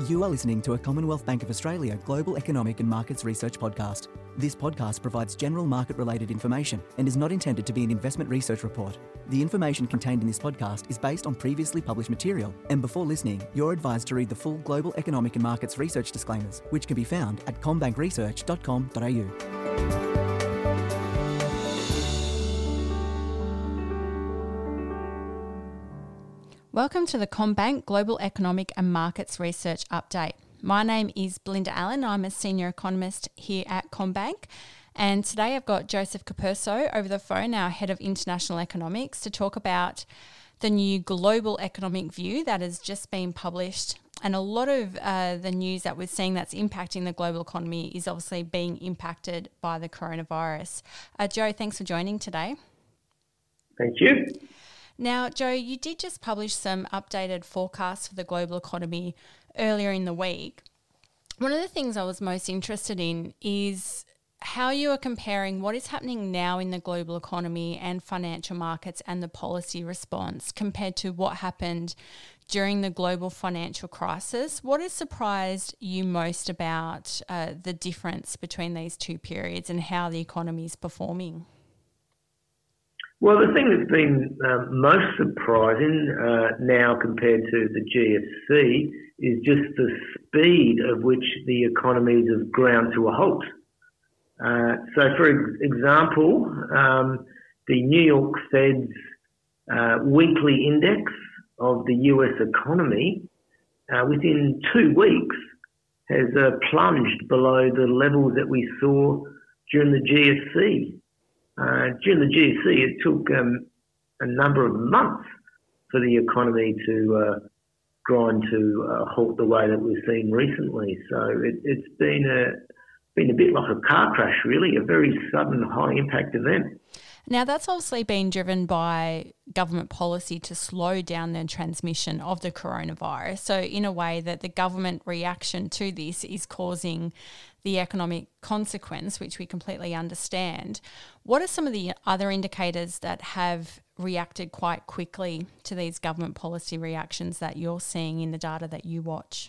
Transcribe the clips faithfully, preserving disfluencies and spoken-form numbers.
You are listening to a Commonwealth Bank of Australia Global Economic and Markets Research podcast. This podcast provides general market-related information and is not intended to be an investment research report. The information contained in this podcast is based on previously published material, and before listening, you're advised to read the full Global Economic and Markets Research disclaimers, which can be found at combank research dot com dot a u. Welcome to the CommBank Global Economic and Markets Research Update. My name is Belinda Allen. I'm a senior economist here at CommBank. And today I've got Joseph Capurso over the phone, our head of international economics, to talk about the new global economic view that has just been published. And a lot of uh, the news that we're seeing that's impacting the global economy is obviously being impacted by the coronavirus. Uh, Joe, thanks for joining today. Thank you. Now, Joe, you did just publish some updated forecasts for the global economy earlier in the week. One of the things I was most interested in is how you are comparing what is happening now in the global economy and financial markets and the policy response compared to what happened during the global financial crisis. What has surprised you most about uh, the difference between these two periods and how the economy is performing? Well, the thing that's been um, most surprising uh, now compared to the G F C is just the speed of which the economies have ground to a halt. Uh, so, for ex- example, um, the New York Fed's uh, weekly index of the U S economy uh, within two weeks has uh, plunged below the levels that we saw during the G F C. Uh, during the G F C, it took um, a number of months for the economy to uh, grind to a halt the way that we've seen recently. So it, it's been a been a bit like a car crash, really, a very sudden, high-impact event. Now, that's obviously been driven by government policy to slow down the transmission of the coronavirus. So in a way that the government reaction to this is causing the economic consequence, which we completely understand. What are some of the other indicators that have reacted quite quickly to these government policy reactions that you're seeing in the data that you watch?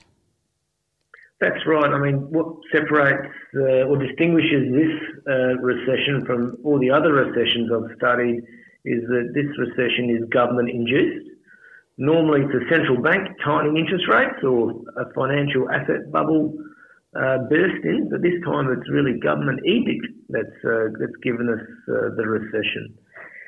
That's right. I mean, what separates uh, or distinguishes this uh, recession from all the other recessions I've studied is that this recession is government-induced. Normally it's a central bank tightening interest rates or a financial asset bubble uh, bursting, but this time it's really government edict that's, uh, that's given us uh, the recession.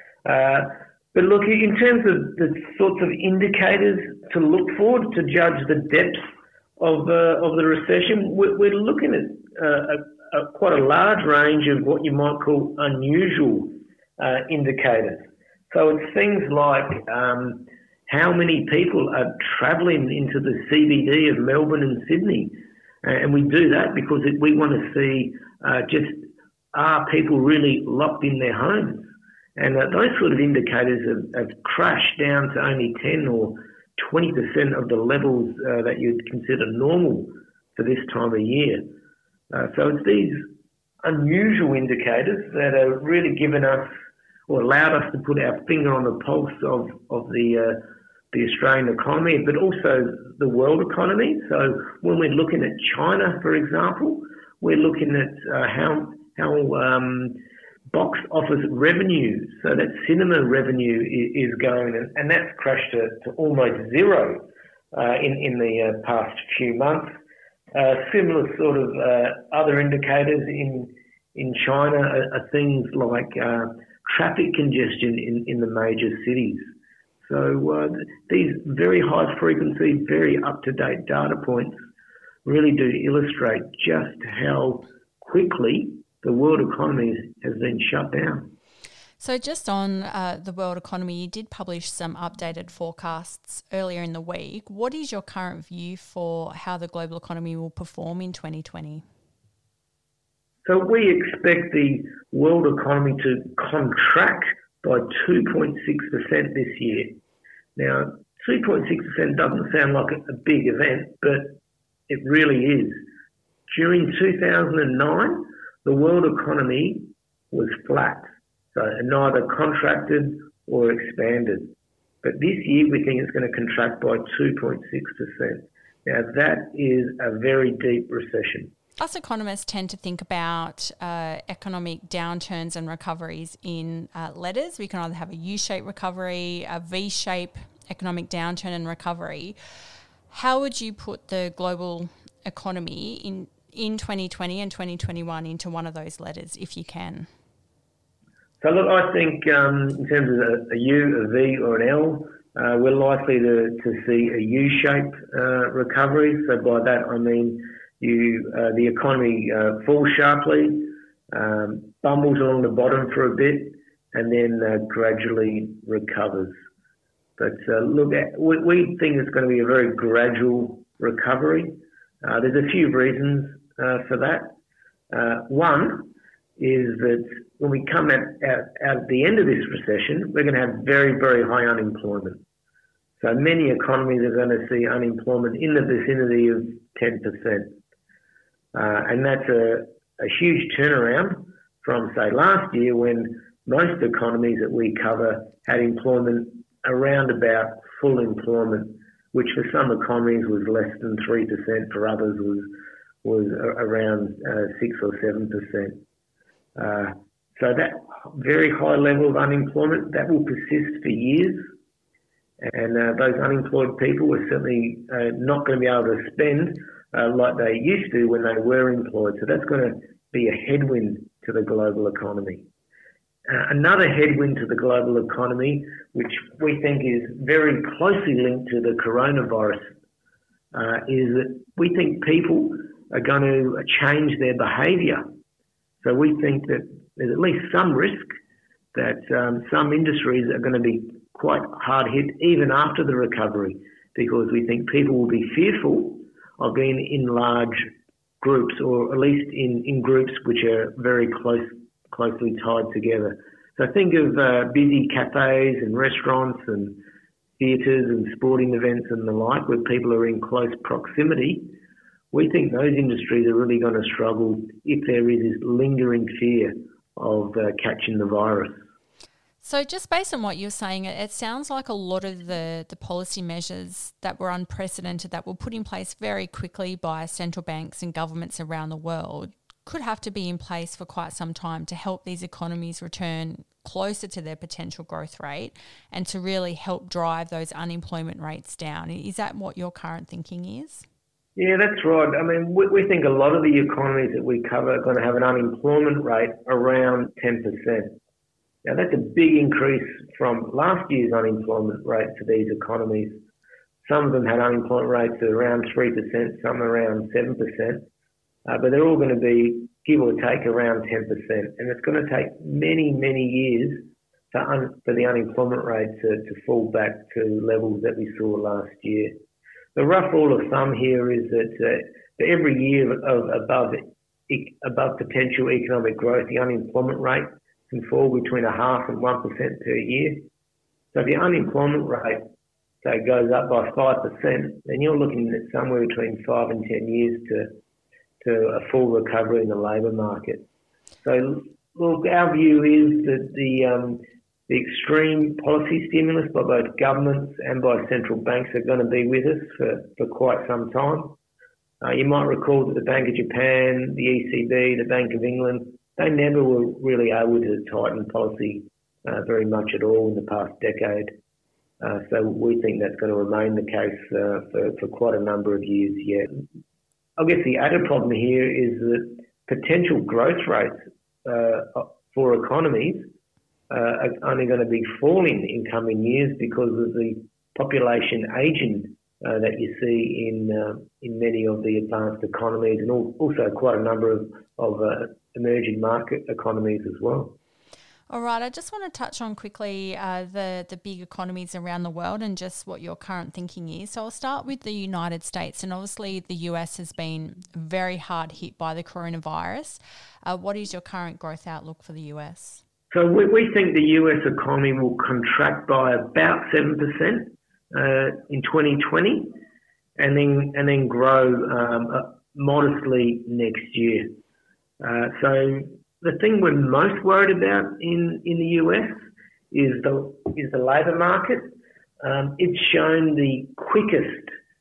Uh, but look, in terms of the sorts of indicators to look for to judge the depth of uh, of the recession, we're, we're looking at uh, a, a, quite a large range of what you might call unusual uh, indicators. So it's things like um, how many people are travelling into the C B D of Melbourne and Sydney, uh, and we do that because it, we want to see uh, just are people really locked in their homes, and uh, those sort of indicators have, have crashed down to only ten or twenty percent of the levels uh, that you'd consider normal for this time of year. Uh, so it's these unusual indicators that are really given us or allowed us to put our finger on the pulse of, of the uh, the Australian economy, but also the world economy. So when we're looking at China, for example, we're looking at uh, how, how um, box office revenue, so that cinema revenue is, is going, and, and that's crashed to, to almost zero uh, in, in the uh, past few months. Uh, similar sort of uh, other indicators in in China are, are things like uh, traffic congestion in, in the major cities. So uh, these very high frequency, very up-to-date data points really do illustrate just how quickly the world economy has been shut down. So just on uh, the world economy, you did publish some updated forecasts earlier in the week. What is your current view for how the global economy will perform in twenty twenty? So we expect the world economy to contract by two point six percent this year. Now, two point six percent doesn't sound like a big event, but it really is. During two thousand nine, the world economy was flat, so neither contracted or expanded. But this year we think it's going to contract by two point six percent. Now, that is a very deep recession. Us economists tend to think about uh, economic downturns and recoveries in uh, letters. We can either have a U-shaped recovery, a V-shape economic downturn and recovery. How would you put the global economy in, in twenty twenty and twenty twenty-one into one of those letters, if you can? So, look, I think um, in terms of a, a U, a V or an L, uh, we're likely to, to see a U-shaped uh, recovery. So by that I mean You, uh, the economy uh, falls sharply, um, bumbles along the bottom for a bit, and then uh, gradually recovers. But uh, look, we, we think it's going to be a very gradual recovery. Uh, there's a few reasons uh, for that. Uh, one is that when we come at, at, at the end of this recession, we're going to have very, very high unemployment. So many economies are going to see unemployment in the vicinity of ten percent. Uh, and that's a, a huge turnaround from, say, last year when most economies that we cover had employment around about full employment, which for some economies was less than three percent, for others was was around uh, six or seven percent. Uh, so that very high level of unemployment, that will persist for years. And uh, those unemployed people are certainly uh, not going to be able to spend Uh, like they used to when they were employed. So that's going to be a headwind to the global economy. Uh, another headwind to the global economy, which we think is very closely linked to the coronavirus, uh, is that we think people are going to change their behaviour. So we think that there's at least some risk that um, some industries are going to be quite hard hit even after the recovery, because we think people will be fearful of being in large groups, or at least in, in groups which are very close, closely tied together. So think of uh, busy cafes and restaurants and theatres and sporting events and the like, where people are in close proximity. We think those industries are really going to struggle if there is this lingering fear of uh, catching the virus. So just based on what you're saying, it, it sounds like a lot of the, the policy measures that were unprecedented, that were put in place very quickly by central banks and governments around the world, could have to be in place for quite some time to help these economies return closer to their potential growth rate and to really help drive those unemployment rates down. Is that what your current thinking is? Yeah, that's right. I mean, we, we think a lot of the economies that we cover are going to have an unemployment rate around ten percent. Now, that's a big increase from last year's unemployment rate for these economies. Some of them had unemployment rates of around three percent, some around seven percent, uh, but they're all going to be, give or take, around ten percent. And it's going to take many, many years for, un- for the unemployment rate to, to fall back to levels that we saw last year. The rough rule of thumb here is that uh, for every year of above, e- above potential economic growth, the unemployment rate can fall between a half and one percent per year. So if the unemployment rate, say, goes up by five percent, then you're looking at somewhere between five and ten years to to a full recovery in the labour market. So, look, our view is that the um, the extreme policy stimulus by both governments and by central banks are going to be with us for, for quite some time. Uh, you might recall that the Bank of Japan, the E C B, the Bank of England, they never were really able to tighten policy uh, very much at all in the past decade. Uh, so we think that's going to remain the case uh, for, for quite a number of years yet. I guess the added problem here is that potential growth rates uh, for economies uh, are only going to be falling in coming years because of the population aging uh, that you see in uh, in many of the advanced economies, and also quite a number of, of uh, emerging market economies as well. All right, I just want to touch on quickly uh, the, the big economies around the world and just what your current thinking is. So I'll start with the United States, and obviously the U S has been very hard hit by the coronavirus. Uh, what is your current growth outlook for the U S? So we, we think the U S economy will contract by about seven percent uh, in twenty twenty and then, and then grow um, uh, modestly next year. Uh, so the thing we're most worried about in, in the U S is the is the labour market. Um, it's shown the quickest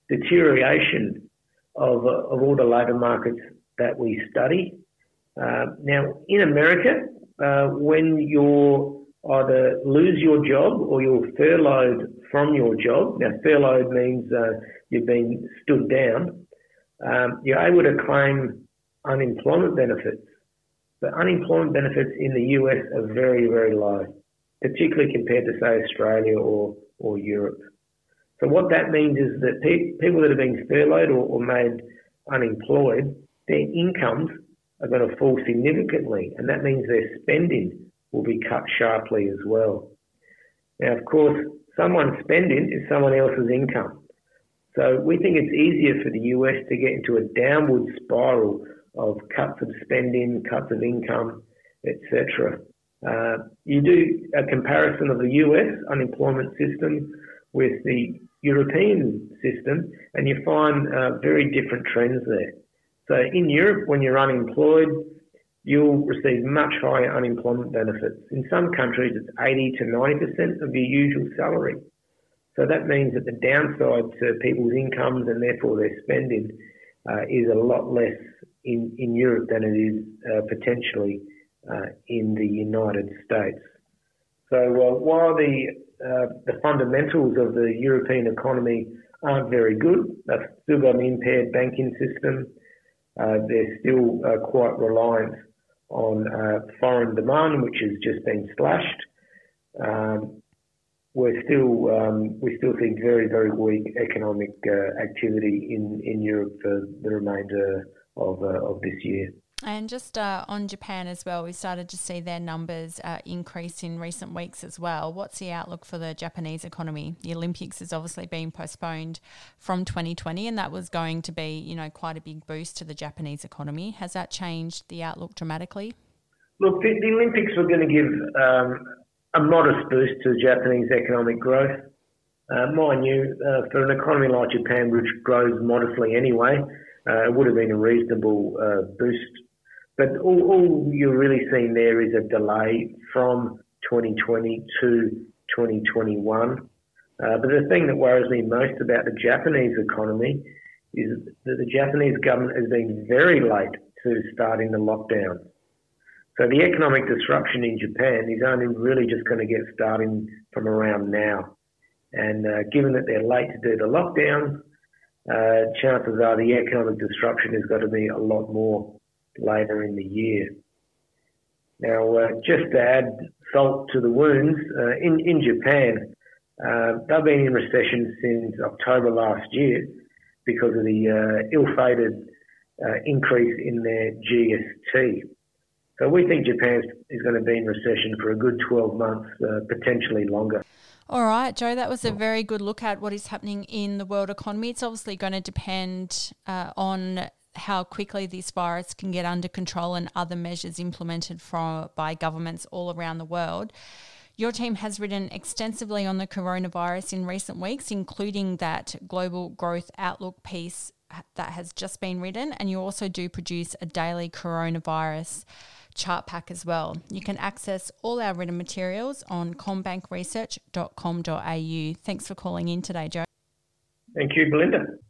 deterioration of, uh, of all the labour markets that we study. Uh, now, in America, uh, when you're either lose your job or you're furloughed from your job, now furloughed means uh, you've been stood down, um, you're able to claim unemployment benefits. But unemployment benefits in the U S are very, very low, particularly compared to, say, Australia or, or Europe. So what that means is that pe- people that have been furloughed or, or made unemployed, their incomes are going to fall significantly, and that means their spending will be cut sharply as well. Now, of course, someone's spending is someone else's income. So we think it's easier for the U S to get into a downward spiral of cuts of spending, cuts of income, et cetera. Uh, you do a comparison of the U S unemployment system with the European system, and you find uh, very different trends there. So in Europe, when you're unemployed, you'll receive much higher unemployment benefits. In some countries, it's eighty to ninety percent of your usual salary. So that means that the downside to people's incomes and therefore their spending uh, is a lot less in, in Europe than it is uh, potentially uh, in the United States. So uh, while the uh, the fundamentals of the European economy aren't very good, they've still got an impaired banking system. Uh, they're still uh, quite reliant on uh, foreign demand, which has just been slashed. Um, we're still um, we still see very, very weak economic uh, activity in, in Europe for the remainder of uh, of this year. And just uh, on Japan as well, we started to see their numbers uh, increase in recent weeks as well. What's the outlook for the Japanese economy? The Olympics has obviously been postponed from twenty twenty, and that was going to be, you know, quite a big boost to the Japanese economy. Has that changed the outlook dramatically? Look, the, the Olympics were going to give um, a modest boost to Japanese economic growth. Uh, mind you, uh, for an economy like Japan, which grows modestly anyway, uh, it would have been a reasonable uh, boost. But all, all you're really seeing there is a delay from twenty twenty to twenty twenty-one. Uh, but the thing that worries me most about the Japanese economy is that the Japanese government has been very late to starting the lockdown. So the economic disruption in Japan is only really just going to get starting from around now. And uh, given that they're late to do the lockdowns, uh, chances are the economic disruption has got to be a lot more later in the year. Now, uh, just to add salt to the wounds, uh, in, in Japan, uh, they've been in recession since October last year because of the uh, ill-fated uh, increase in their G S T. So we think Japan is going to be in recession for a good twelve months, uh, potentially longer. All right, Joe, that was a very good look at what is happening in the world economy. It's obviously going to depend uh, on how quickly this virus can get under control and other measures implemented from, by governments all around the world. Your team has written extensively on the coronavirus in recent weeks, including that global growth outlook piece that has just been written, and you also do produce a daily coronavirus chart pack as well. You can access all our written materials on combank research dot com dot a u. Thanks for calling in today, Joe. Thank you, Belinda.